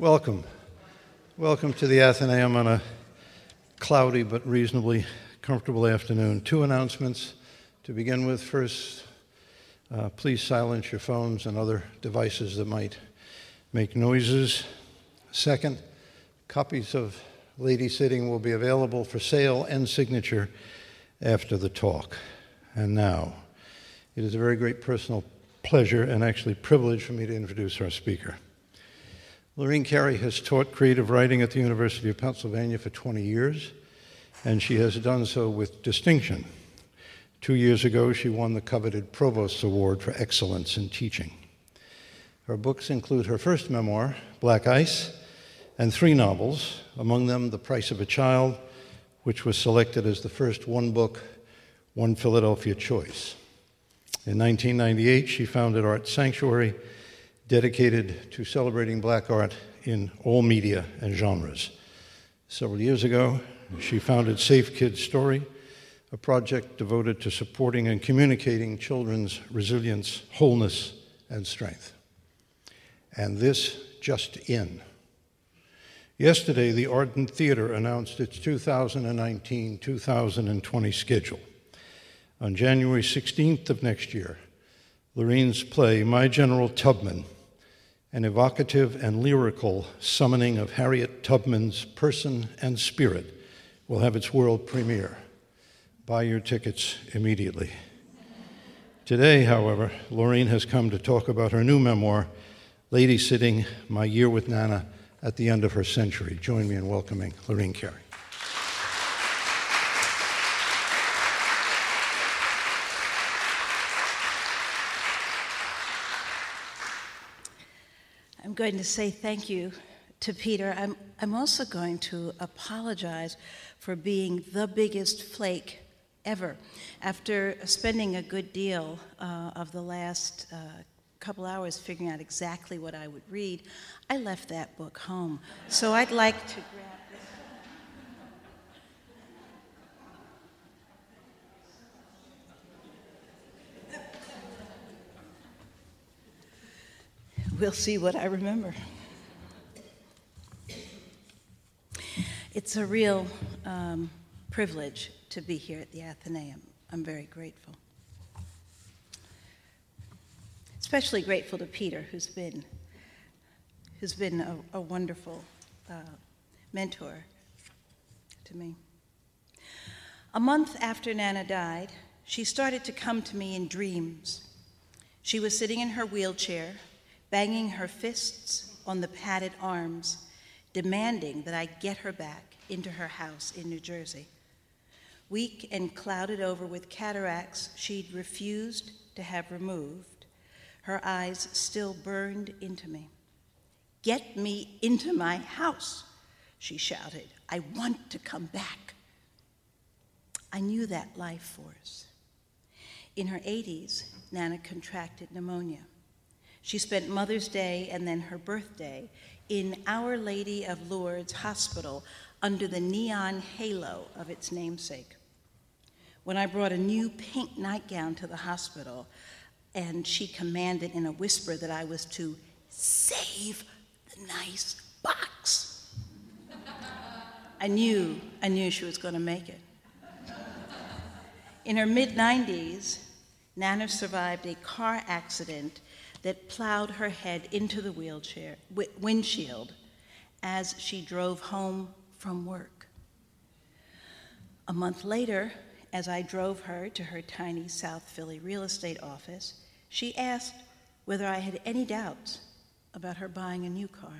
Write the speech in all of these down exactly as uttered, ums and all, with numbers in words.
Welcome. Welcome to the Athenaeum on a cloudy but reasonably comfortable afternoon. Two announcements to begin with. First, uh, please silence your phones and other devices that might make noises. Second, copies of Lady Sitting will be available for sale and signature after the talk. And now, it is a very great personal pleasure and actually privilege for me to introduce our speaker. Lorene Cary has taught creative writing at the University of Pennsylvania for twenty years, and she has done so with distinction. Two years ago, she won the coveted Provost Award for Excellence in Teaching. Her books include her first memoir, Black Ice, and three novels, among them The Price of a Child, which was selected as the first one-book, one Philadelphia choice. In nineteen ninety-eight, she founded Art Sanctuary, dedicated to celebrating black art in all media and genres. Several years ago, she founded Safe Kids Story, a project devoted to supporting and communicating children's resilience, wholeness, and strength. And this just in. Yesterday, the Ardent Theater announced its two thousand nineteen two thousand twenty schedule. On January sixteenth of next year, Lorene's play, My General Tubman, an evocative and lyrical summoning of Harriet Tubman's person and spirit, will have its world premiere. Buy your tickets immediately. Today, however, Lorene has come to talk about her new memoir, Lady Sitting, My Year with Nana at the End of Her Century. Join me in welcoming Lorene Cary. I'm going to say thank you to Peter. I'm, I'm also going to apologize for being the biggest flake ever. After spending a good deal uh, of the last uh, couple hours figuring out exactly what I would read, I left that book home. So I'd like to grab this. We'll see what I remember. It's a real um, privilege to be here at the Athenaeum. I'm very grateful. Especially grateful to Peter, who's been, who's been a, a wonderful uh, mentor to me. A month after Nana died, she started to come to me in dreams. She was sitting in her wheelchair, banging her fists on the padded arms, demanding that I get her back into her house in New Jersey. Weak and clouded over with cataracts she'd refused to have removed, her eyes still burned into me. "Get me into my house," she shouted. "I want to come back." I knew that life force. In her eighties, Nana contracted pneumonia. She spent Mother's Day and then her birthday in Our Lady of Lourdes Hospital under the neon halo of its namesake. When I brought a new pink nightgown to the hospital and she commanded in a whisper that I was to save the nice box, I knew, I knew she was going to make it. In her mid nineties, Nana survived a car accident that plowed her head into the wheelchair w- windshield as she drove home from work. A month later, as I drove her to her tiny South Philly real estate office, she asked whether I had any doubts about her buying a new car.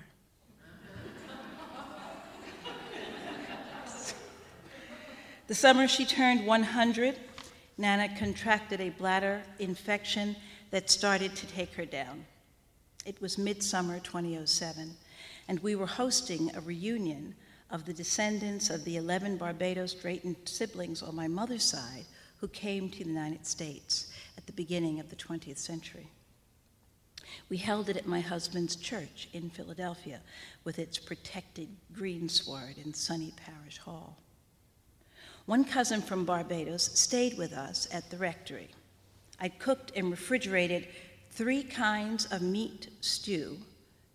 The summer she turned one hundred, Nana contracted a bladder infection that started to take her down. It was midsummer twenty oh seven, and we were hosting a reunion of the descendants of the eleven Barbados Drayton siblings on my mother's side who came to the United States at the beginning of the twentieth century. We held it at my husband's church in Philadelphia with its protected greensward and sunny parish hall. One cousin from Barbados stayed with us at the rectory. I'd cooked and refrigerated three kinds of meat stew, the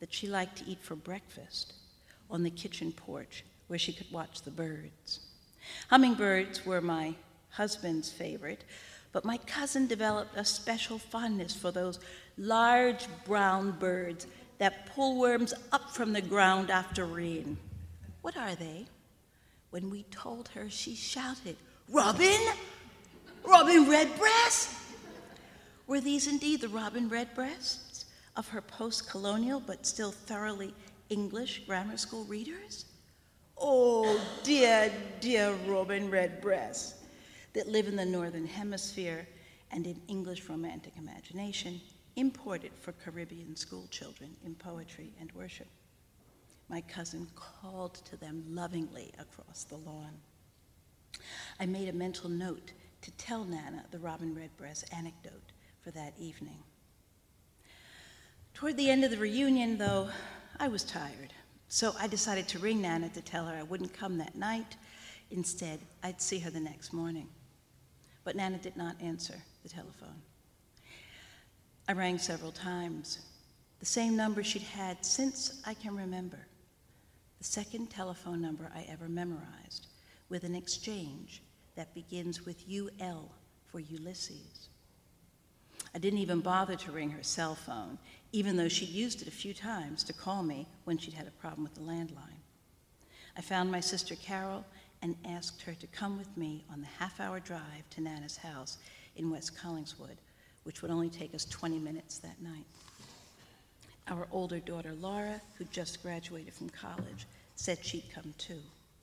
that she liked to eat for breakfast on the kitchen porch where she could watch the birds. Hummingbirds were my husband's favorite, but my cousin developed a special fondness for those large brown birds that pull worms up from the ground after rain. What are they? When we told her, she shouted, "Robin? Robin Redbreast?" Were these indeed the Robin Redbreasts of her post-colonial but still thoroughly English grammar school readers? Oh, dear, dear Robin Redbreasts that live in the Northern Hemisphere and in English romantic imagination, imported for Caribbean school children in poetry and worship. My cousin called to them lovingly across the lawn. I made a mental note to tell Nana the Robin Redbreast anecdote for that evening. Toward the end of the reunion, though, I was tired, so I decided to ring Nana to tell her I wouldn't come that night. Instead, I'd see her the next morning. But Nana did not answer the telephone. I rang several times, the same number she'd had since I can remember, the second telephone number I ever memorized, with an exchange that begins with U L for Ulysses. I didn't even bother to ring her cell phone, even though she'd used it a few times to call me when she'd had a problem with the landline. I found my sister Carol and asked her to come with me on the half-hour drive to Nana's house in West Collingswood, which would only take us twenty minutes that night. Our older daughter, Laura, who just graduated from college, said she'd come too.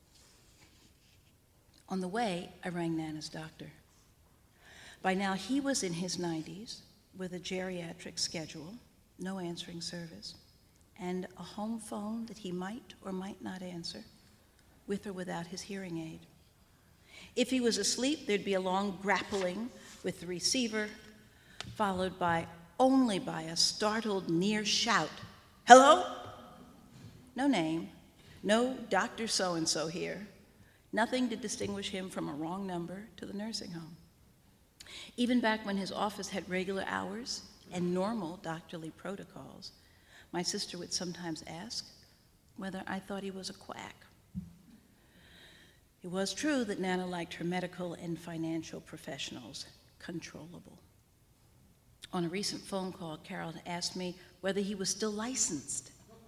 On the way, I rang Nana's doctor. By now, he was in his nineties with a geriatric schedule, no answering service, and a home phone that he might or might not answer, with or without his hearing aid. If he was asleep, there'd be a long grappling with the receiver, followed by only by a startled near shout, "Hello?" No name, no Doctor so-and-so here, nothing to distinguish him from a wrong number to the nursing home. Even back when his office had regular hours and normal doctorly protocols, my sister would sometimes ask whether I thought he was a quack. It was true that Nana liked her medical and financial professionals controllable. On a recent phone call, Carol asked me whether he was still licensed.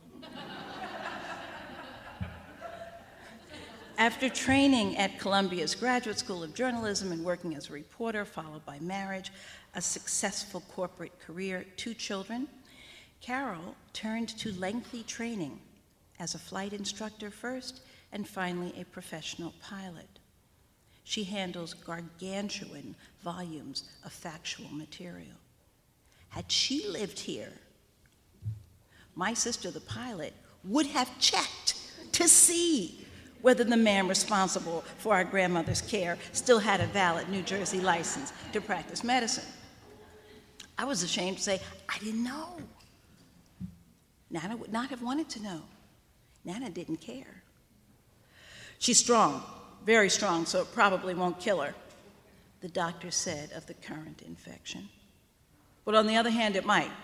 After training at Columbia's Graduate School of Journalism and working as a reporter, followed by marriage, a successful corporate career, two children, Carol turned to lengthy training as a flight instructor first, and finally a professional pilot. She handles gargantuan volumes of factual material. Had she lived here, my sister, the pilot, would have checked to see whether the man responsible for our grandmother's care still had a valid New Jersey license to practice medicine. I was ashamed to say, I didn't know. Nana would not have wanted to know. Nana didn't care. She's strong, very strong, so it probably won't kill her, the doctor said of the current infection. But on the other hand, it might.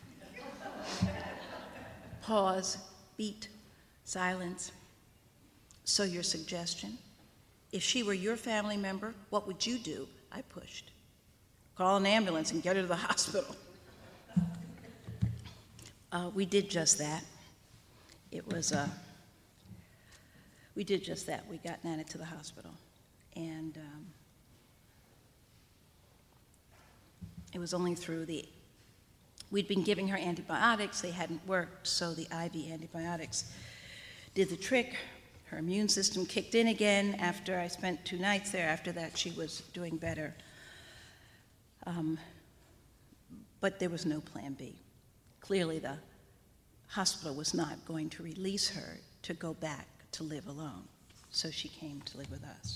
Pause, beat, silence. So your suggestion? If she were your family member, what would you do? I pushed. Call an ambulance and get her to the hospital. Uh, we did just that. It was, uh, we did just that. We got Nana to the hospital. And um, it was only through the, we'd been giving her antibiotics. They hadn't worked, so the I V antibiotics did the trick. Her immune system kicked in again after I spent two nights there. After that, she was doing better. Um, but there was no plan B. Clearly, the hospital was not going to release her to go back to live alone, so she came to live with us.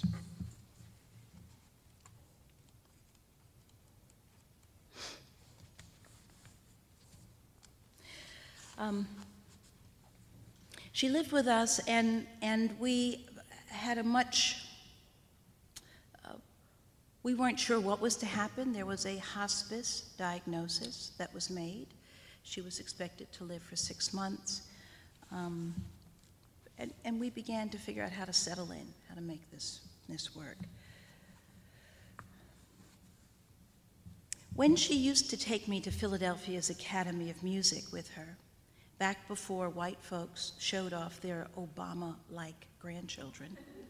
Um, She lived with us, and, and we had a much, uh, we weren't sure what was to happen. There was a hospice diagnosis that was made. She was expected to live for six months. Um, and, and we began to figure out how to settle in, how to make this, this work. When she used to take me to Philadelphia's Academy of Music with her, back before white folks showed off their Obama-like grandchildren,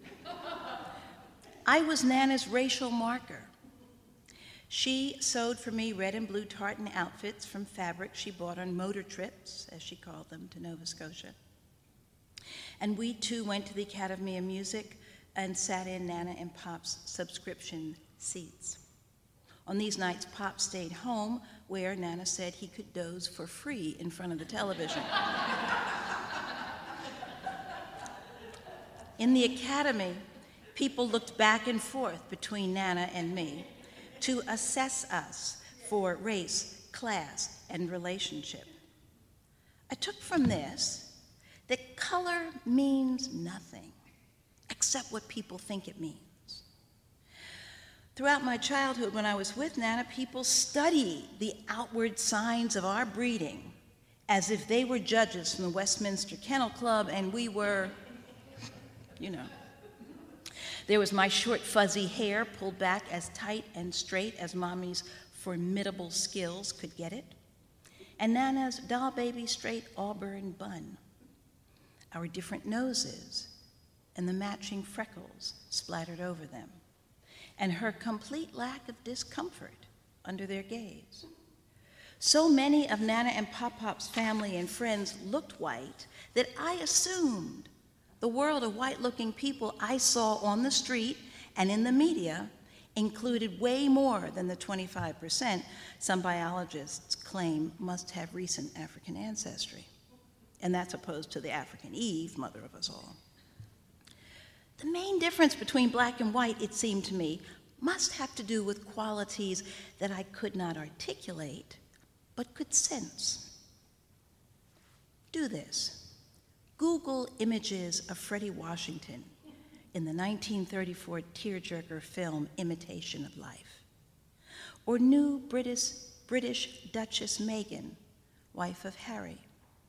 I was Nana's racial marker. She sewed for me red and blue tartan outfits from fabric she bought on motor trips, as she called them, to Nova Scotia. And we too went to the Academy of Music and sat in Nana and Pop's subscription seats. On these nights, Pop stayed home, where Nana said he could doze for free in front of the television. In the Academy, people looked back and forth between Nana and me to assess us for race, class, and relationship. I took from this that color means nothing except what people think it means. Throughout my childhood, when I was with Nana, people studied the outward signs of our breeding as if they were judges from the Westminster Kennel Club and we were, you know. There was my short, fuzzy hair pulled back as tight and straight as Mommy's formidable skills could get it, and Nana's doll baby straight auburn bun, our different noses, and the matching freckles splattered over them, and her complete lack of discomfort under their gaze. So many of Nana and Pop-Pop's family and friends looked white that I assumed the world of white-looking people I saw on the street and in the media included way more than the twenty-five percent some biologists claim must have recent African ancestry. And that's opposed to the African Eve, mother of us all. The main difference between black and white, it seemed to me, must have to do with qualities that I could not articulate, but could sense. Do this. Google images of Freddie Washington in the nineteen thirty-four tearjerker film Imitation of Life, or new British, British Duchess Meghan, wife of Harry.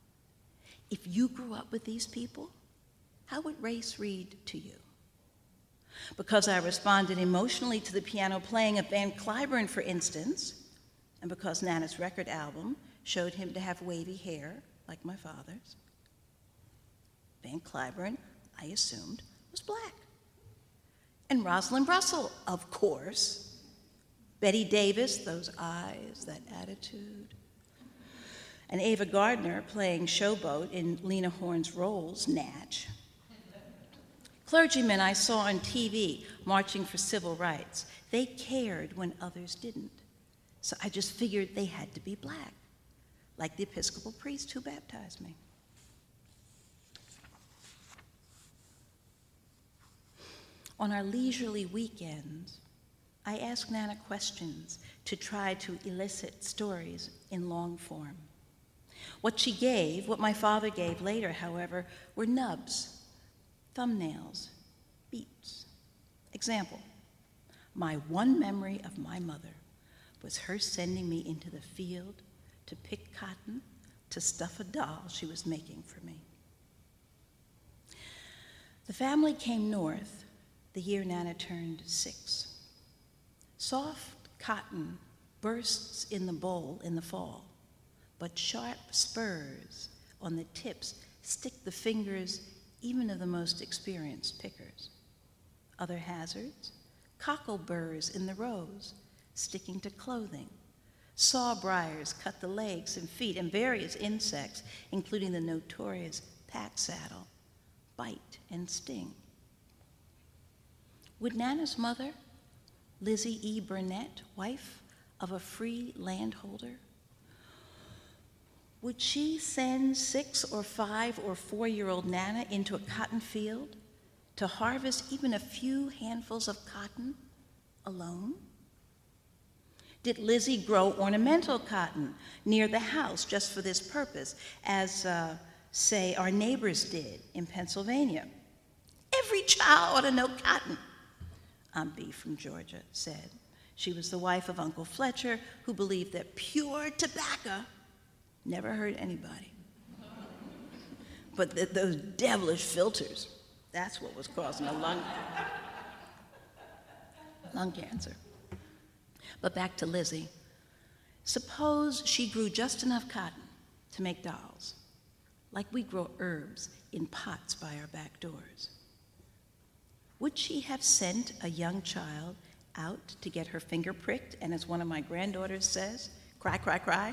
If you grew up with these people, how would race read to you? Because I responded emotionally to the piano playing of Van Cliburn, for instance, and because Nana's record album showed him to have wavy hair like my father's, Van Cliburn, I assumed, was black. And Rosalind Russell, of course. Betty Davis, those eyes, that attitude. And Ava Gardner playing Showboat in Lena Horne's roles, Natch. Clergymen I saw on T V marching for civil rights. They cared when others didn't. So I just figured they had to be black, like the Episcopal priest who baptized me. On our leisurely weekends, I asked Nana questions to try to elicit stories in long form. What she gave, what my father gave later, however, were nubs, thumbnails, beats. Example, my one memory of my mother was her sending me into the field to pick cotton to stuff a doll she was making for me. The family came north the year Nana turned six. Soft cotton bursts in the bowl in the fall, but sharp spurs on the tips stick the fingers even of the most experienced pickers. Other hazards, cockle burrs in the rows, sticking to clothing. Sawbriars cut the legs and feet, and various insects, including the notorious pack saddle, bite and sting. Would Nana's mother, Lizzie E. Burnett, wife of a free landholder, would she send six or five or four-year-old Nana into a cotton field to harvest even a few handfuls of cotton alone? Did Lizzie grow ornamental cotton near the house just for this purpose, as, uh, say, our neighbors did in Pennsylvania? Every child ought to know cotton, Aunt Bee from Georgia said. She was the wife of Uncle Fletcher, who believed that pure tobacco Never hurt anybody. But th- those devilish filters, that's what was causing the lung, lung cancer. But back to Lizzie. Suppose she grew just enough cotton to make dolls, like we grow herbs in pots by our back doors. Would she have sent a young child out to get her finger pricked, and as one of my granddaughters says, cry, cry, cry?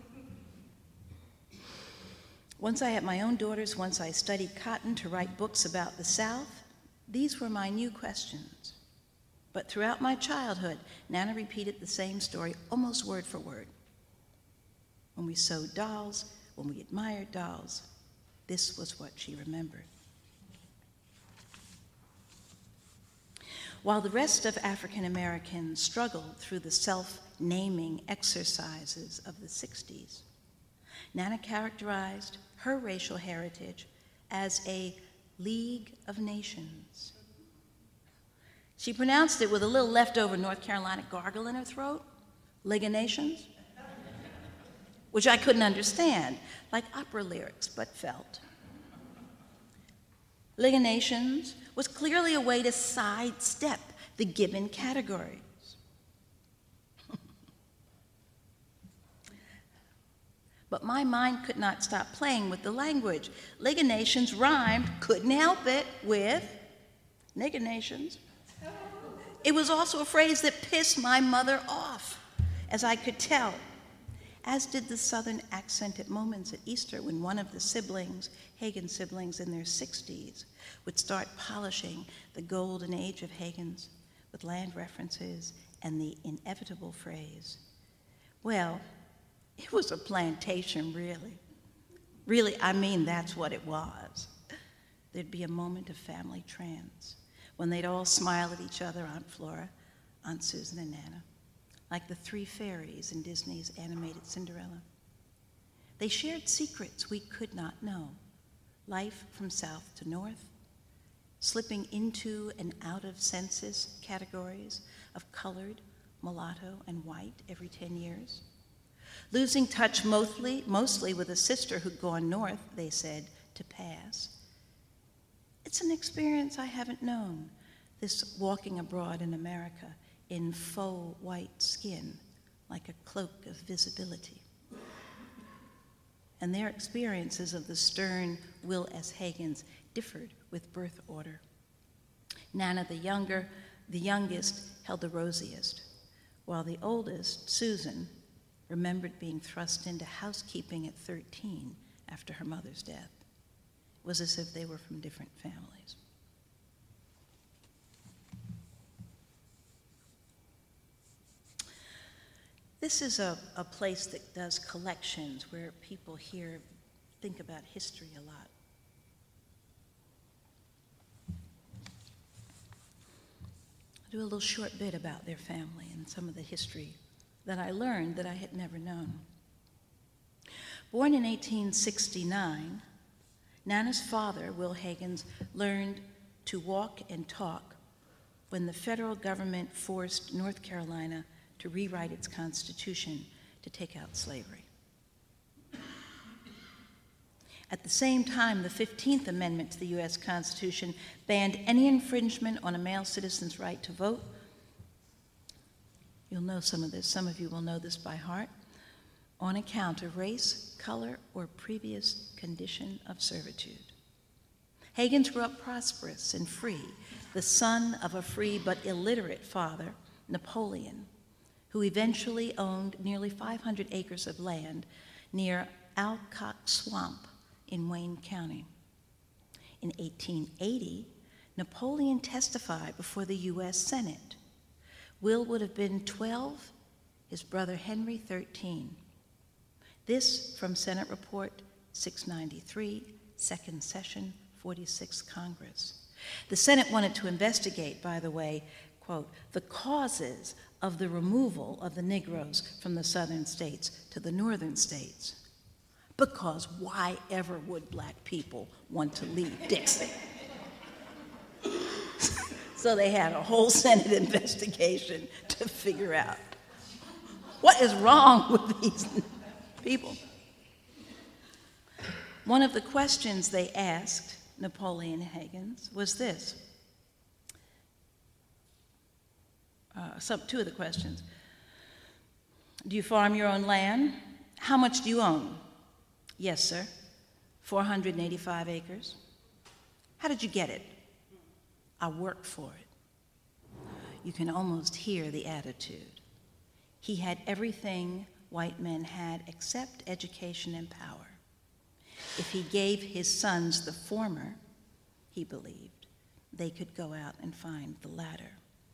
Once I had my own daughters, once I studied cotton to write books about the South, these were my new questions. But throughout my childhood, Nana repeated the same story almost word for word. When we sewed dolls, when we admired dolls, this was what she remembered. While the rest of African Americans struggled through the self-naming exercises of the sixties, Nana characterized her racial heritage as a League of Nations. She pronounced it with a little leftover North Carolina gargle in her throat, League of Nations, which I couldn't understand, like opera lyrics, but felt. League of Nations was clearly a way to sidestep the given categories. But my mind could not stop playing with the language. League of Nations rhymed, couldn't help it, with nigger nations. It was also a phrase that pissed my mother off, as I could tell, as did the Southern accent at moments at Easter when one of the siblings, Hagen siblings in their sixties, would start polishing the golden age of Hagen's with land references and the inevitable phrase, well, it was a plantation, really. Really, I mean, that's what it was. There'd be a moment of family trance when they'd all smile at each other, Aunt Flora, Aunt Susan, and Nana, like the three fairies in Disney's animated Cinderella. They shared secrets we could not know, life from south to north, slipping into and out of census categories of colored, mulatto, and white every ten years. Losing touch mostly, mostly with a sister who'd gone north, they said, to pass. It's an experience I haven't known, this walking abroad in America in faux white skin, like a cloak of visibility. And their experiences of the stern Will S. Hagens differed with birth order. Nana, the younger, the youngest, held the rosiest, while the oldest, Susan, remembered being thrust into housekeeping at thirteen after her mother's death. It was as if they were from different families. This is a, a place that does collections where people here think about history a lot. I'll do a little short bit about their family and some of the history that I learned that I had never known. Born in eighteen sixty-nine, Nana's father, Will Hagens, learned to walk and talk when the federal government forced North Carolina to rewrite its constitution to take out slavery. At the same time, the fifteenth Amendment to the U S Constitution banned any infringement on a male citizen's right to vote. You'll know some of this, some of you will know this by heart, on account of race, color, or previous condition of servitude. Hagens grew up prosperous and free, the son of a free but illiterate father, Napoleon, who eventually owned nearly five hundred acres of land near Alcock Swamp in Wayne County. In eighteen eighty, Napoleon testified before the U S Senate. Will would have been twelve, his brother Henry thirteen. This from Senate Report six ninety-three, Second Session, forty-sixth Congress. The Senate wanted to investigate, by the way, quote, the causes of the removal of the Negroes from the southern states to the northern states. Because why ever would black people want to leave Dixie? So they had a whole Senate investigation to figure out what is wrong with these people. One of the questions they asked Napoleon Higgins was this. Uh, some, two of the questions. Do you farm your own land? How much do you own? Yes, sir. four hundred eighty-five acres. How did you get it? I worked for it. You can almost hear the attitude. He had everything white men had except education and power. If he gave his sons the former, he believed, they could go out and find the latter.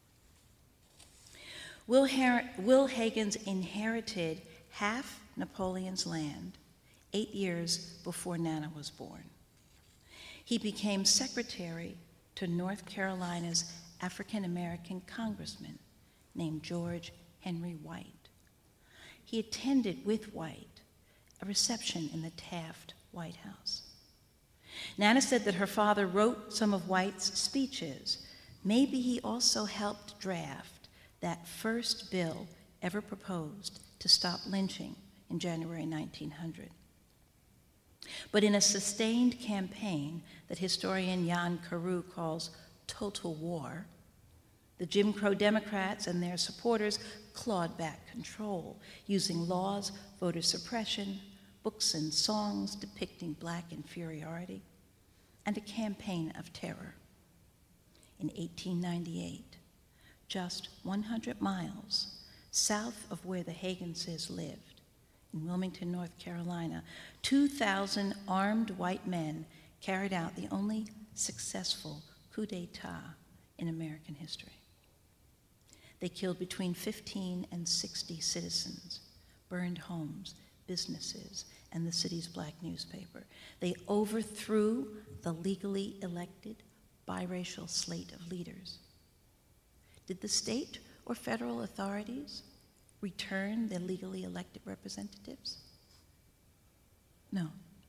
Will, Her- Will Higgins inherited half Napoleon's land eight years before Nana was born. He became secretary to North Carolina's African-American congressman named George Henry White. He attended with White a reception in the Taft White House. Nana said that her father wrote some of White's speeches. Maybe he also helped draft that first bill ever proposed to stop lynching in January nineteen hundred. But in a sustained campaign that historian Jan Carew calls total war, the Jim Crow Democrats and their supporters clawed back control, using laws, voter suppression, books and songs depicting black inferiority, and a campaign of terror. In eighteen ninety-eight, just one hundred miles south of where the Higginses lived, in Wilmington, North Carolina, two thousand armed white men carried out the only successful coup d'etat in American history. They killed between fifteen and sixty citizens, burned homes, businesses, and the city's black newspaper. They overthrew the legally elected biracial slate of leaders. Did the state or federal authorities return their legally elected representatives? No.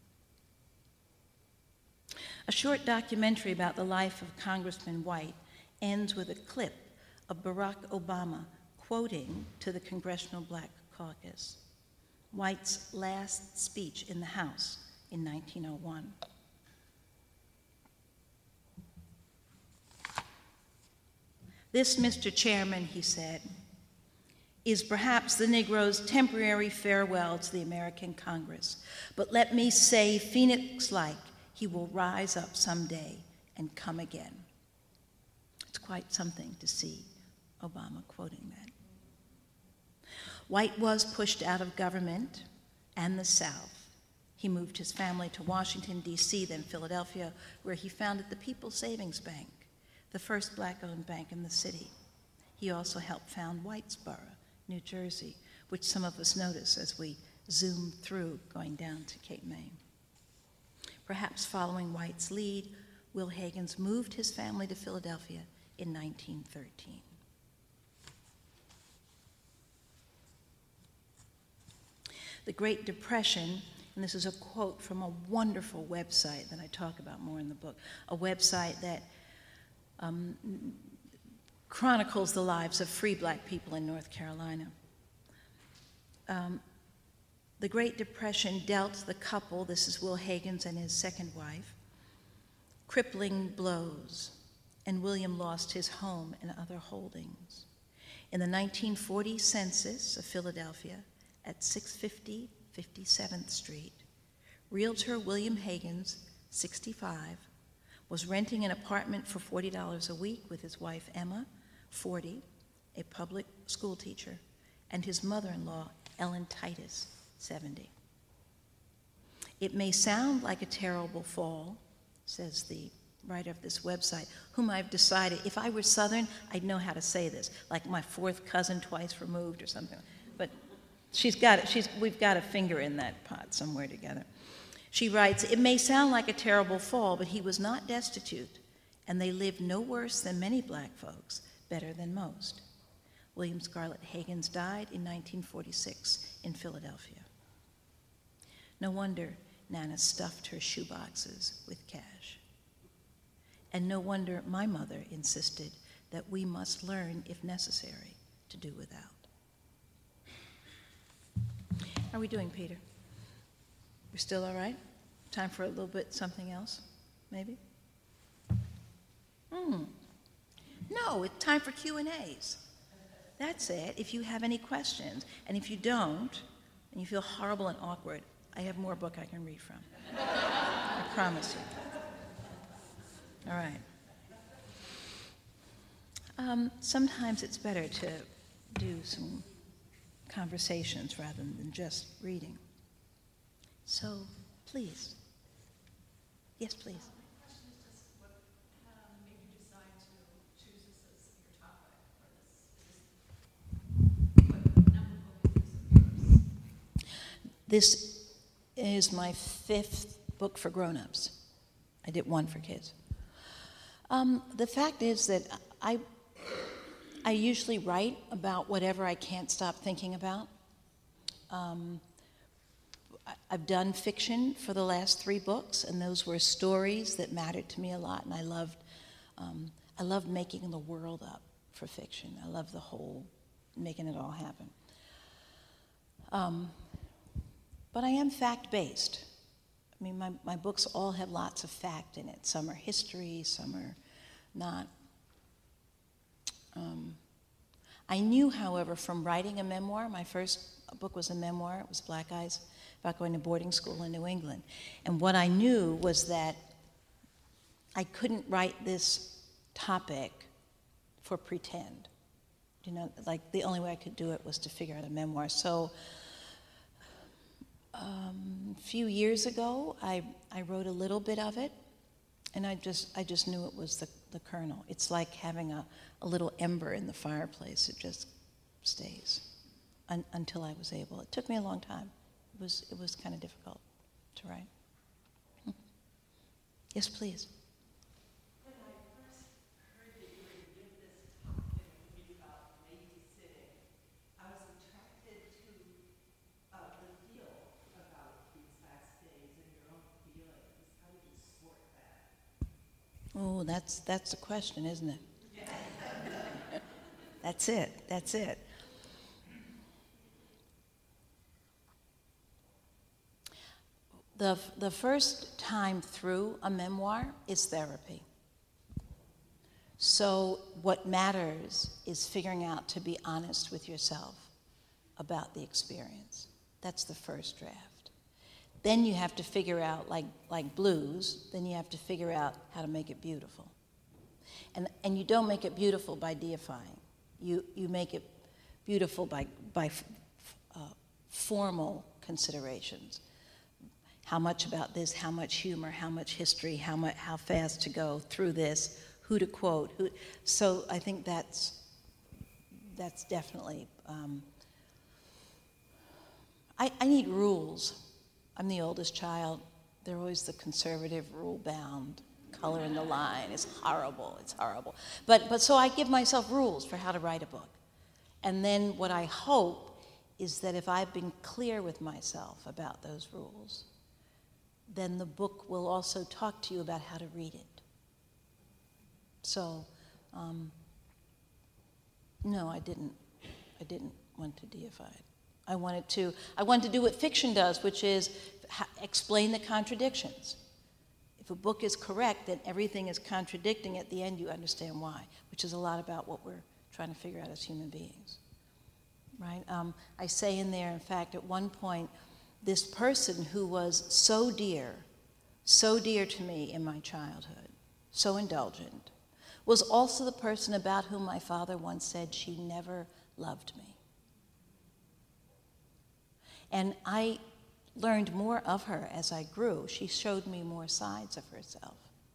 A short documentary about the life of Congressman White ends with a clip of Barack Obama quoting to the Congressional Black Caucus White's last speech in the House in nineteen oh one. This, Mister Chairman, he said, is perhaps the Negro's temporary farewell to the American Congress. But let me say, phoenix-like, he will rise up someday and come again. It's quite something to see Obama quoting that. White was pushed out of government and the South. He moved his family to Washington, D C, then Philadelphia, where he founded the People's Savings Bank, the first black-owned bank in the city. He also helped found Whitesboro, New Jersey, which some of us notice as we zoom through going down to Cape May. Perhaps following White's lead, Will Higgins moved his family to Philadelphia in nineteen thirteen. The Great Depression, and this is a quote from a wonderful website that I talk about more in the book, a website that um, chronicles the lives of free black people in North Carolina. Um, the Great Depression dealt the couple, this is Will Higgins and his second wife, crippling blows, and William lost his home and other holdings. In the nineteen forty census of Philadelphia, at six fifty fifty-seventh Street, realtor William Higgins, sixty-five, was renting an apartment for forty dollars a week with his wife Emma, forty, a public school teacher, and his mother-in-law, Ellen Titus, seventy. It may sound like a terrible fall, says the writer of this website, whom I've decided, if I were Southern, I'd know how to say this, like my fourth cousin twice removed or something. But she's got it, she's, we've got a finger in that pot somewhere together. She writes, it may sound like a terrible fall, but he was not destitute, and they lived no worse than many black folks, better than most. William Scarlett Higgins died in nineteen forty-six in Philadelphia. No wonder Nana stuffed her shoeboxes with cash. And no wonder my mother insisted that we must learn, if necessary, to do without. How are we doing, Peter? We're still all right? Time for a little bit something else, maybe? Hmm. No, it's time for Q and A's. That's it. If you have any questions, and if you don't, and you feel horrible and awkward, I have more book I can read from. I promise you. All right. Um, sometimes it's better to do some conversations rather than just reading. So, please. Yes, please. My question is just what um, made you decide to choose this as your topic for this? this what number book is this of yours? This is my fifth book for grown-ups. I did one for kids. Um, the fact is that I, I usually write about whatever I can't stop thinking about. Um, I've done fiction for the last three books, and those were stories that mattered to me a lot, and I loved, um, I loved making the world up for fiction. I love the whole, making it all happen. Um, but I am fact-based. I mean, my, my books all have lots of fact in it. Some are history, some are not. Um, I knew, however, from writing a memoir, my first book was a memoir, it was Black Eyes, about going to boarding school in New England. And what I knew was that I couldn't write this topic for pretend. You know, like the only way I could do it was to figure out a memoir. So um, a few years ago, I, I wrote a little bit of it, and I just I just knew it was the, the kernel. It's like having a, a little ember in the fireplace. It just stays un, until I was able. It took me a long time. It was it was kind of difficult to write. Hmm. Yes, please. When I first heard that you were going to give this topic and read about babysitting, I was attracted to uh, the feel about these last days and your own feelings. How did you sort that? Oh, that's that's the question, isn't it? That's it. That's it. The, the first time through a memoir is therapy. So what matters is figuring out to be honest with yourself about the experience. That's the first draft. Then you have to figure out, like, like blues, then you have to figure out how to make it beautiful. And, and you don't make it beautiful by deifying. You, you make it beautiful by, by uh, formal considerations. How much about this, how much humor, how much history, how much, how fast to go through this, who to quote. Who, so I think that's, that's definitely, um, I, I need rules. I'm the oldest child. They're always the conservative, rule-bound, color in the line. It's horrible, it's horrible. But, but so I give myself rules for how to write a book. And then what I hope is that if I've been clear with myself about those rules, then the book will also talk to you about how to read it. So, um, no, I didn't. I didn't want to deify it. I wanted to. I wanted to do what fiction does, which is ha- explain the contradictions. If a book is correct, then everything is contradicting. At the end, you understand why, which is a lot about what we're trying to figure out as human beings, right? Um, I say in there, in fact, at one point, this person who was so dear, so dear to me in my childhood, so indulgent, was also the person about whom my father once said she never loved me. And I learned more of her as I grew. She showed me more sides of herself.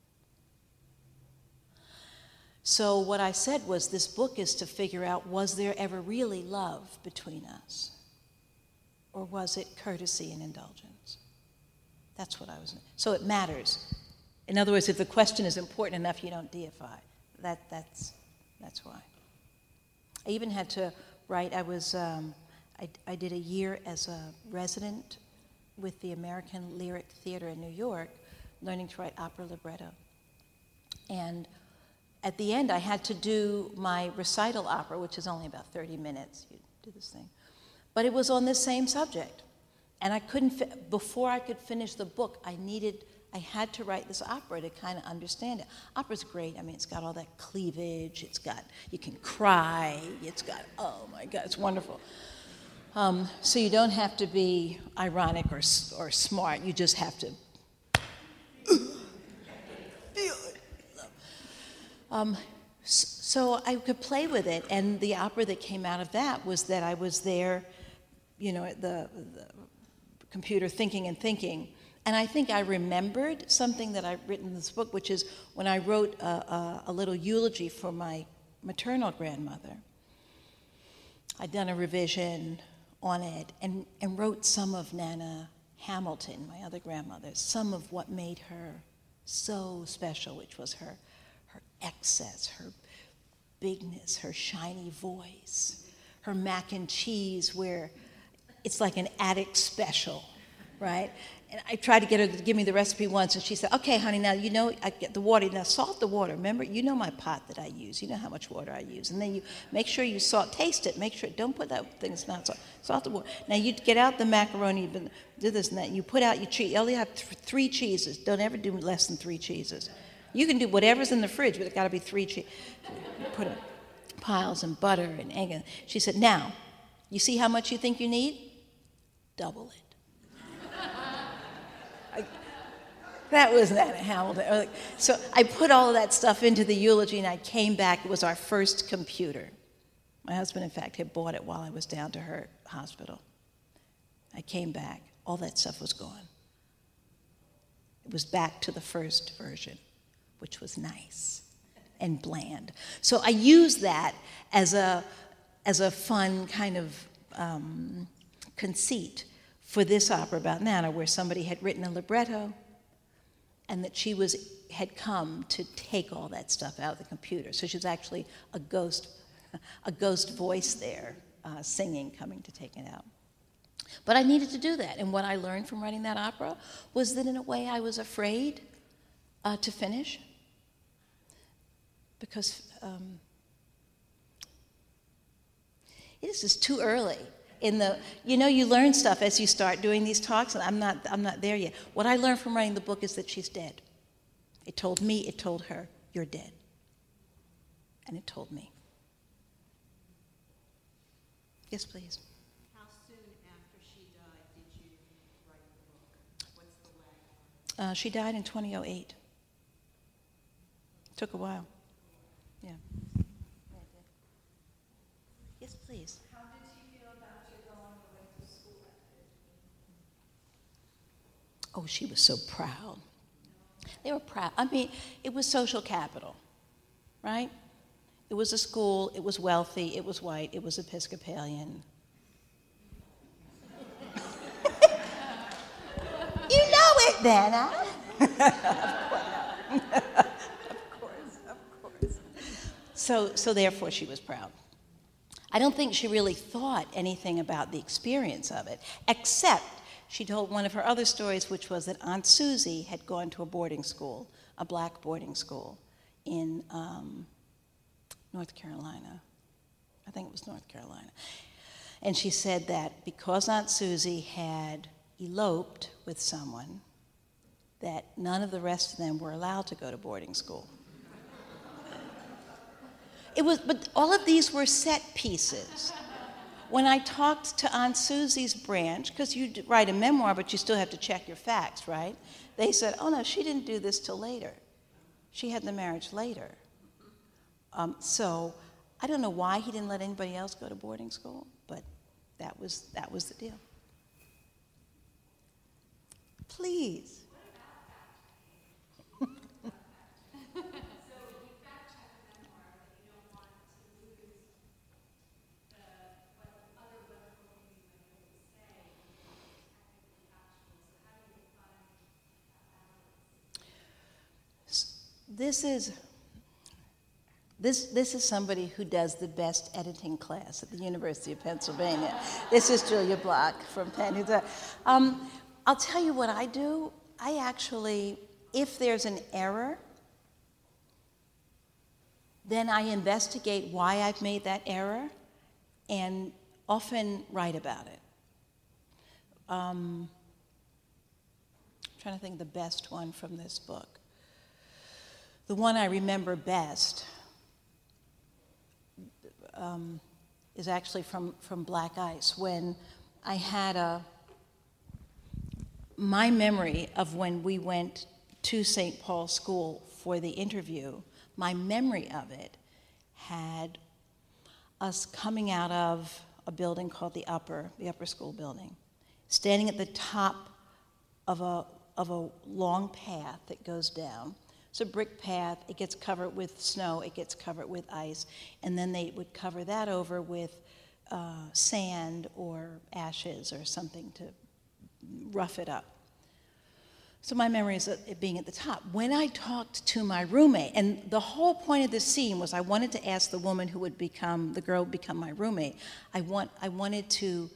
So what I said was, this book is to figure out, was there ever really love between us? Or was it courtesy and indulgence? That's what I was. So it matters. In other words, if the question is important enough, you don't deify. That that's that's why. I even had to write. I was. Um, I, I did a year as a resident with the American Lyric Theater in New York, learning to write opera libretto. And at the end, I had to do my recital opera, which is only about thirty minutes. You do this thing. But it was on this same subject. and I couldn't, fi- before I could finish the book, I needed, I had to write this opera to kind of understand it. Opera's great. I mean, it's got all that cleavage. It's got, you can cry. It's got, oh my God, it's wonderful. Um, so you don't have to be ironic or, or smart. You just have to feel it. Um, so I could play with it, and the opera that came out of that was that I was there, you know, at the, the computer thinking and thinking. And I think I remembered something that I've written in this book, which is when I wrote a, a, a little eulogy for my maternal grandmother. I'd done a revision on it and, and wrote some of Nana Hamilton, my other grandmother, some of what made her so special, which was her, her excess, her bigness, her shiny voice, her mac and cheese where it's like an attic special, right? And I tried to get her to give me the recipe once, and she said, okay, honey, now you know I get the water. Now salt the water. Remember, you know my pot that I use. You know how much water I use. And then you make sure you salt, taste it. Make sure, don't put that thing that's not salt. Salt the water. Now you get out the macaroni, do this and that. You put out your cheese. You only have th- three cheeses. Don't ever do less than three cheeses. You can do whatever's in the fridge, but it's got to be three cheeses. Put it, piles and butter and egg. She said, now, you see how much you think you need? Double it. That was Nana Hamilton. So I put all of that stuff into the eulogy, and I came back. It was our first computer. My husband, in fact, had bought it while I was down to her hospital. I came back. All that stuff was gone. It was back to the first version, which was nice and bland. So I used that as a, as a fun kind of um, conceit for this opera about Nana, where somebody had written a libretto, and that she was had come to take all that stuff out of the computer. So she was actually a ghost, a ghost voice there, uh, singing, coming to take it out. But I needed to do that, and what I learned from writing that opera was that in a way I was afraid uh, to finish, because um, it is just too early. In the, you know, you learn stuff as you start doing these talks, and I'm not, I'm not there yet. What I learned from writing the book is that she's dead. It told me, it told her, you're dead. And it told me. Yes, please. How soon after she died did you write the book? What's the lag? Uh, she died in twenty oh eight. Took a while. Yeah. Yes, please. Oh, she was so proud. They were proud. I mean, it was social capital, right? It was a school, it was wealthy, it was white, it was Episcopalian. You know it, Nana. Of course, of course. So, so therefore she was proud. I don't think she really thought anything about the experience of it, except she told one of her other stories, which was that Aunt Susie had gone to a boarding school, a black boarding school in um, North Carolina. I think it was North Carolina. And she said that because Aunt Susie had eloped with someone, that none of the rest of them were allowed to go to boarding school. It was, but all of these were set pieces. When I talked to Aunt Susie's branch, because you write a memoir, but you still have to check your facts, right? They said, oh no, she didn't do this till later. She had the marriage later. Um, so I don't know why he didn't let anybody else go to boarding school, but that was that was the deal. Please. This is this this is somebody who does the best editing class at the University of Pennsylvania. This is Julia Block from Penn. Um, I'll tell you what I do. I actually, if there's an error, then I investigate why I've made that error and often write about it. Um, I'm trying to think of the best one from this book. The one I remember best um, is actually from, from Black Ice, when I had a, my memory of when we went to Saint Paul's School for the interview, my memory of it had us coming out of a building called the Upper, the Upper School building, standing at the top of a, of a long path that goes down. It's a brick path, it gets covered with snow, it gets covered with ice, and then they would cover that over with uh, sand or ashes or something to rough it up. So my memory is of it being at the top. When I talked to my roommate, and the whole point of this scene was I wanted to ask the woman who would become, the girl who would become my roommate, I, want, I wanted to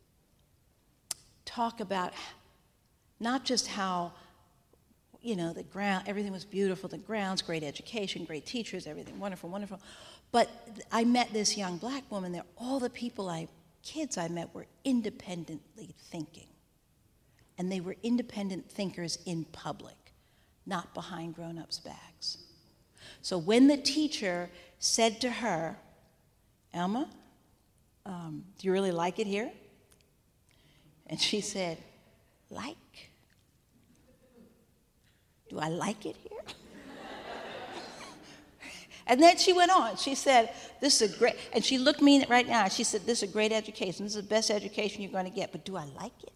talk about not just how, you know, the ground, everything was beautiful, the grounds, great education, great teachers, everything wonderful, wonderful. But I met this young black woman there. All the people I, kids I met were independently thinking. And they were independent thinkers in public, not behind grown-ups' backs. So when the teacher said to her, Elma, um, do you really like it here? And she said, like? Do I like it here? And then she went on. She said, this is a great, and she looked me right now, she said, this is a great education. This is the best education you're going to get, but do I like it?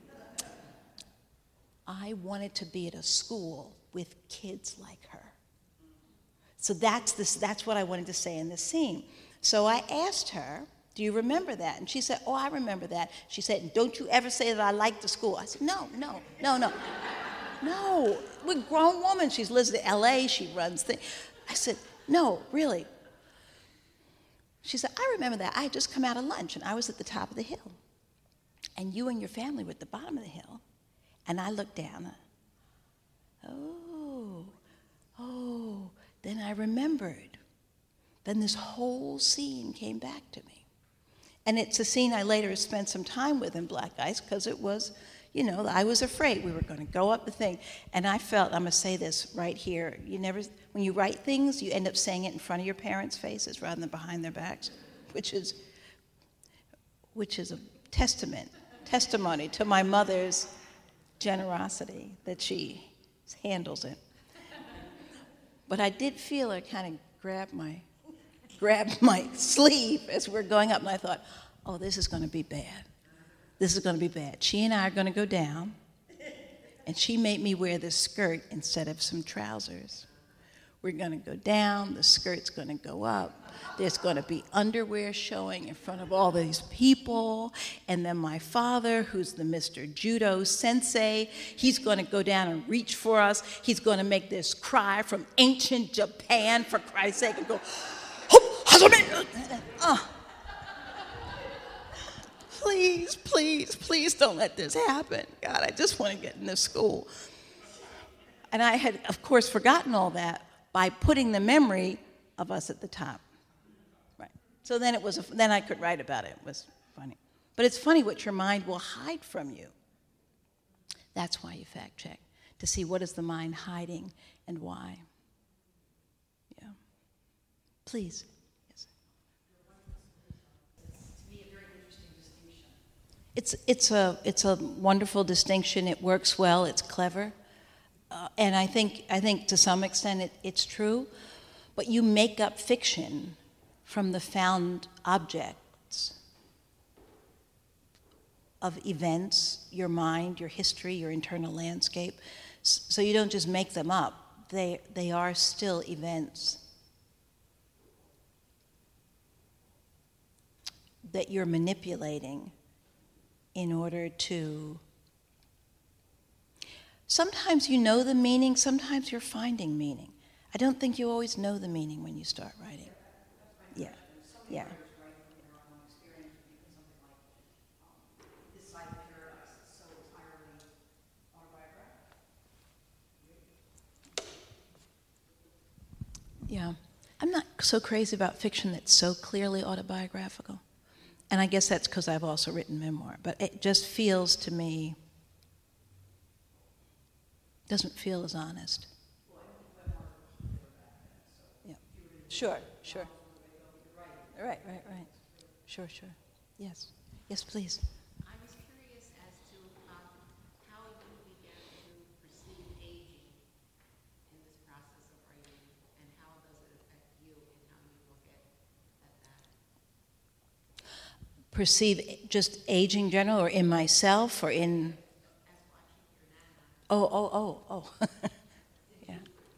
I wanted to be at a school with kids like her. So that's, this, that's what I wanted to say in this scene. So I asked her, do you remember that? And she said, oh, I remember that. She said, don't you ever say that I like the school. I said, no, no, no, no. No, we're a grown woman. She lives in L A, she runs things. I said, no, really. She said, I remember that. I had just come out of lunch, and I was at the top of the hill. And you and your family were at the bottom of the hill. And I looked down. Oh, oh, then I remembered. Then this whole scene came back to me. And it's a scene I later spent some time with in Black Ice, because it was, you know, I was afraid we were going to go up the thing. And I felt, I'm going to say this right here, you never, when you write things, you end up saying it in front of your parents' faces rather than behind their backs, which is, which is a testament, testimony to my mother's generosity that she handles it. But I did feel her kind of grab my, grab my sleeve as we're going up, and I thought, oh, this is going to be bad. This is going to be bad. She and I are going to go down, and she made me wear this skirt instead of some trousers. We're going to go down, the skirt's going to go up, there's going to be underwear showing in front of all these people, and then my father, who's the Mister Judo sensei, he's going to go down and reach for us. He's going to make this cry from ancient Japan, for Christ's sake, and go, oh. Please, please, please don't let this happen. God, I just want to get in this school. And I had, of course, forgotten all that by putting the memory of us at the top. Right. So then it was, a, then I could write about it. It was funny. But it's funny what your mind will hide from you. That's why you fact check, to see what is the mind hiding and why. Yeah. Please. It's, it's, a, it's a wonderful distinction. It works well. It's clever. Uh, and I think, I think to some extent it, it's true. But you make up fiction from the found objects of events, your mind, your history, your internal landscape. So you don't just make them up. They, they are still events that you're manipulating in order to, sometimes you know the meaning, sometimes you're finding meaning. I don't think you always know the meaning when you start writing. Yeah, yeah. Yeah, I'm not so crazy about fiction that's so clearly autobiographical. And I guess that's because I've also written memoir. But it just feels to me, doesn't feel as honest. Yeah. Sure, sure. Right, right, right. Sure, sure. Yes. Yes, please. I was curious as to um, how you began to perceive aging in this process of writing, and how does it affect you and how you look at, at that? Perceive just aging general, or in myself, or in... Oh, oh, oh, oh. Yeah.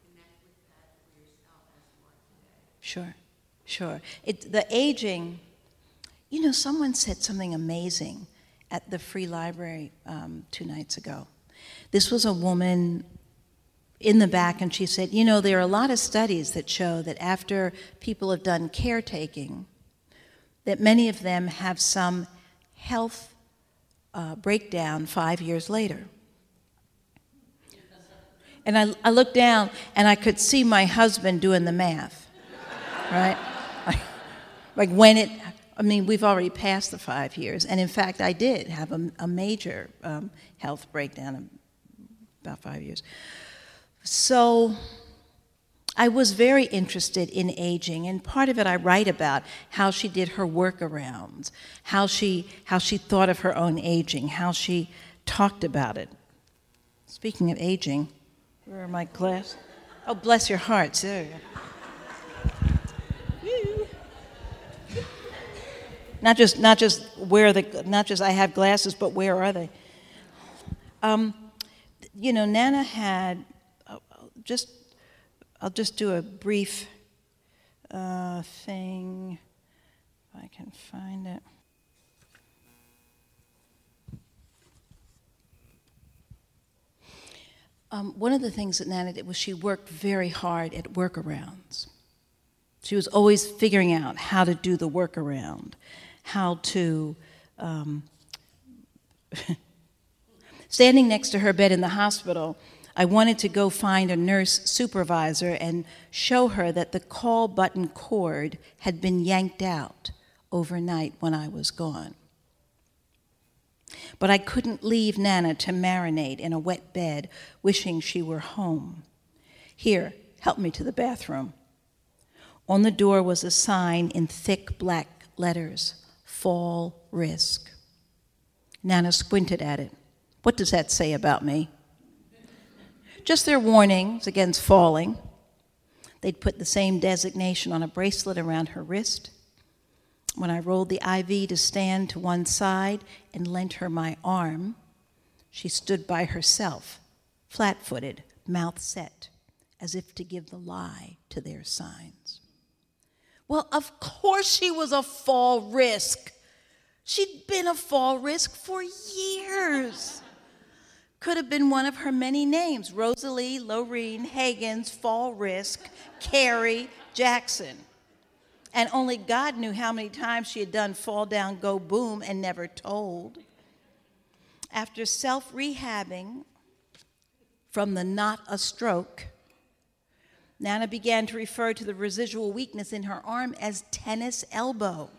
Sure, sure. It, the aging, you know, someone said something amazing at the Free Library um, two nights ago. This was a woman in the back, and she said, you know, there are a lot of studies that show that after people have done caretaking, that many of them have some health uh, breakdown five years later. And I, I looked down, and I could see my husband doing the math, right? Like when it, I mean, we've already passed the five years, and in fact, I did have a, a major um, health breakdown about five years. So I was very interested in aging, and part of it I write about how she did her workarounds, how she, how she thought of her own aging, how she talked about it. Speaking of aging, where are my glasses? Oh, bless your hearts. There you go. Not just, not just where the, not just I have glasses, but where are they? Um, you know, Nana had uh, just. I'll just do a brief uh, thing, if I can find it. Um, one of the things that Nana did was she worked very hard at workarounds. She was always figuring out how to do the workaround, how to... Um, standing next to her bed in the hospital, I wanted to go find a nurse supervisor and show her that the call button cord had been yanked out overnight when I was gone. But I couldn't leave Nana to marinate in a wet bed, wishing she were home. Here, help me to the bathroom. On the door was a sign in thick black letters, fall risk. Nana squinted at it. What does that say about me? Just their warnings against falling. They'd put the same designation on a bracelet around her wrist. When I rolled the I V to stand to one side and lent her my arm, she stood by herself, flat-footed, mouth set, as if to give the lie to their signs. Well, of course she was a fall risk. She'd been a fall risk for years. Could have been one of her many names, Rosalie, Lorene, Higgins, Fall Risk, Carrie, Jackson. And only God knew how many times she had done fall down, go boom, and never told. After self-rehabbing from the not a stroke, Nana began to refer to the residual weakness in her arm as tennis elbow.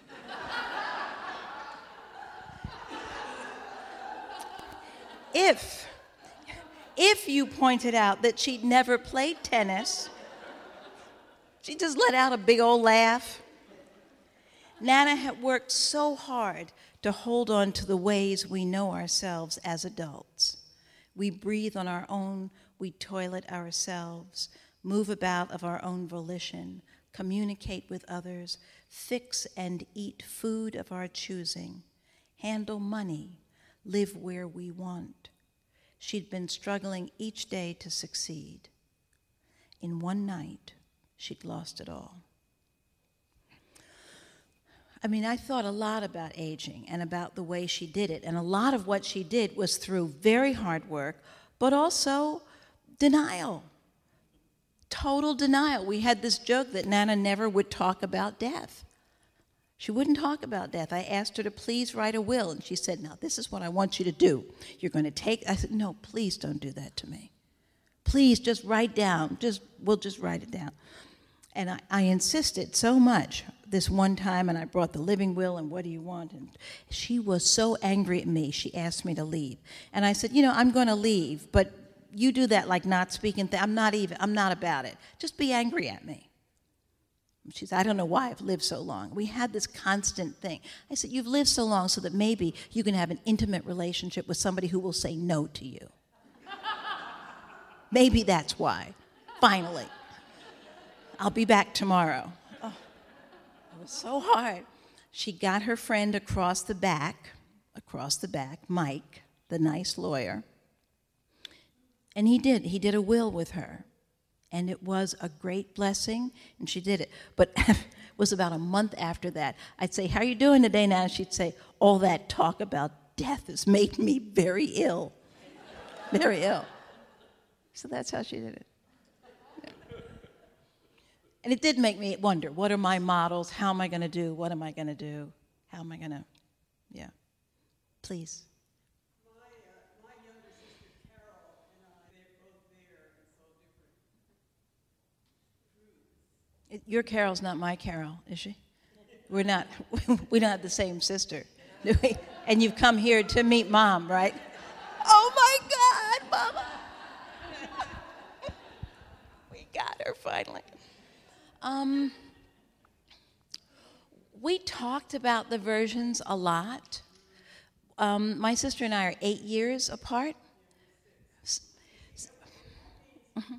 If, if you pointed out that she'd never played tennis, she just let out a big old laugh. Nana had worked so hard to hold on to the ways we know ourselves as adults. We breathe on our own, we toilet ourselves, move about of our own volition, communicate with others, fix and eat food of our choosing, handle money, live where we want. She'd been struggling each day to succeed. In one night, she'd lost it all. I mean, I thought a lot about aging and about the way she did it, and a lot of what she did was through very hard work, but also denial. Total denial. We had this joke that Nana never would talk about death. She wouldn't talk about death. I asked her to please write a will, and she said, now, this is what I want you to do. You're going to take... I said, no, please don't do that to me. Please just write down. Just We'll just write it down. And I, I insisted so much this one time, and I brought the living will, and what do you want? And she was so angry at me, she asked me to leave. And I said, you know, I'm going to leave, but you do that like not speaking. Th- I'm not even, I'm not about it. Just be angry at me. She said, I don't know why I've lived so long. We had this constant thing. I said, you've lived so long so that maybe you can have an intimate relationship with somebody who will say no to you. Maybe that's why. Finally. I'll be back tomorrow. Oh, it was so hard. She got her friend across the back, across the back, Mike, the nice lawyer. And he did. He did a will with her. And it was a great blessing, and she did it. But it was about a month after that. I'd say, how are you doing today now? And she'd say, all that talk about death has made me very ill. Very ill. So that's how she did it. Yeah. And it did make me wonder, what are my models? How am I going to do? What am I going to do? How am I going to, yeah. Please. Your Carol's not my Carol, is she? We're not, we don't have the same sister, do we? And you've come here to meet Mom, right? Oh my God, Mama! We got her finally. Um, we talked about the versions a lot. Um, my sister and I are eight years apart. Mm-hmm.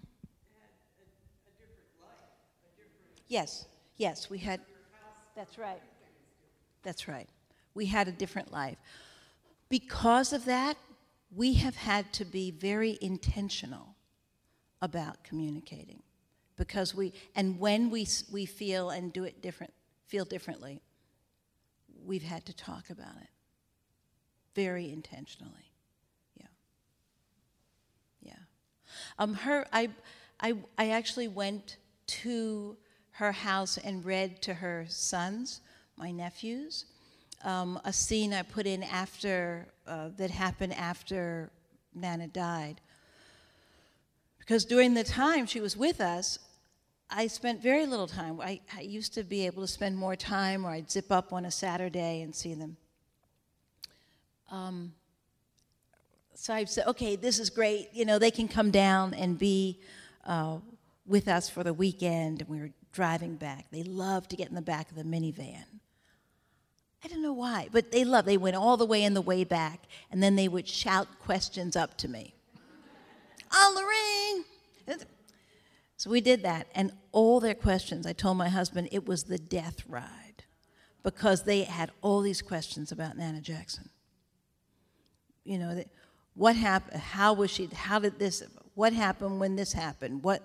Yes, yes, we had, that's right. That's right. We had a different life. Because of that, we have had to be very intentional about communicating. Because we, and when we we feel and do it different, feel differently, we've had to talk about it. Very intentionally. Yeah. Yeah. Um, her, I, I, I actually went to her house and read to her sons, my nephews, um, a scene I put in after, uh, that happened after Nana died. Because during the time she was with us, I spent very little time. I, I used to be able to spend more time, or I'd zip up on a Saturday and see them. Um, so I said, okay, this is great. You know, they can come down and be uh, with us for the weekend. And we were driving back. They loved to get in the back of the minivan. I don't know why, but they loved. They went all the way in the way back, and then they would shout questions up to me. On the ring. So we did that, and all their questions, I told my husband it was the death ride, because they had all these questions about Nana Jackson. You know, they, what happened? How was she? How did this? What happened when this happened? What?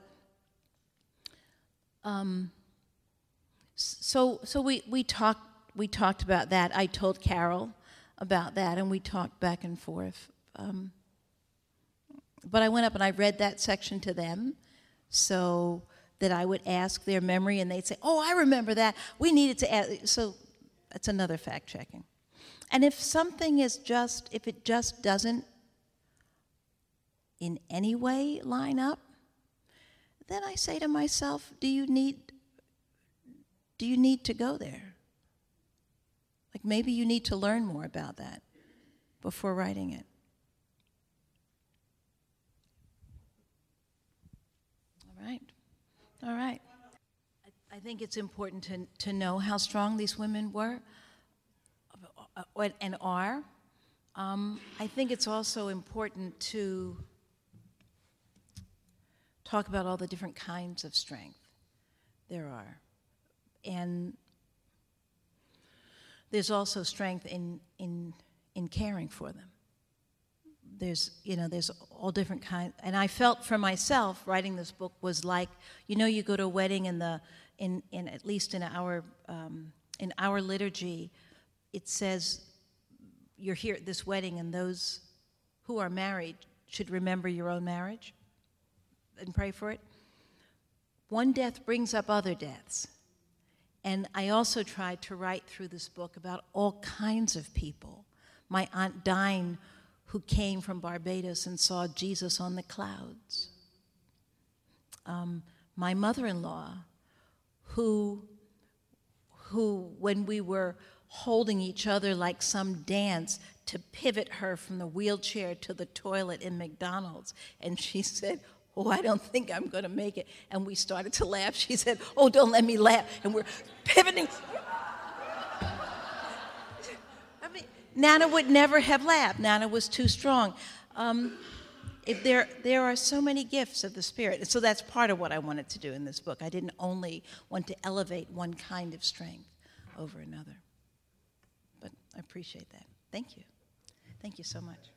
Um. So, so we we talked we talked about that. I told Carol about that, and we talked back and forth. Um, but I went up and I read that section to them, so that I would ask their memory, and they'd say, "Oh, I remember that. We needed to add." So that's another fact checking. And if something is just, if it just doesn't in any way line up, then I say to myself, do you need, do you need to go there? Like maybe you need to learn more about that before writing it. All right. All right. I, I think it's important to, to know how strong these women were uh, and are. Um, I think it's also important to talk about all the different kinds of strength there are. And there's also strength in, in, in caring for them. There's, you know, there's all different kinds. And I felt for myself, writing this book was like, you know, you go to a wedding and the, in, in at least in our, um, in our liturgy, it says you're here at this wedding and those who are married should remember your own marriage and pray for it. One death brings up other deaths. And I also tried to write through this book about all kinds of people. My Aunt Dine, who came from Barbados and saw Jesus on the clouds. Um, my mother-in-law, who, who, when we were holding each other like some dance to pivot her from the wheelchair to the toilet in McDonald's, and she said, "Oh, I don't think I'm going to make it." And we started to laugh. She said, "Oh, don't let me laugh." And we're pivoting. I mean, Nana would never have laughed. Nana was too strong. Um, if there, there are so many gifts of the Spirit. And so that's part of what I wanted to do in this book. I didn't only want to elevate one kind of strength over another. But I appreciate that. Thank you. Thank you so much.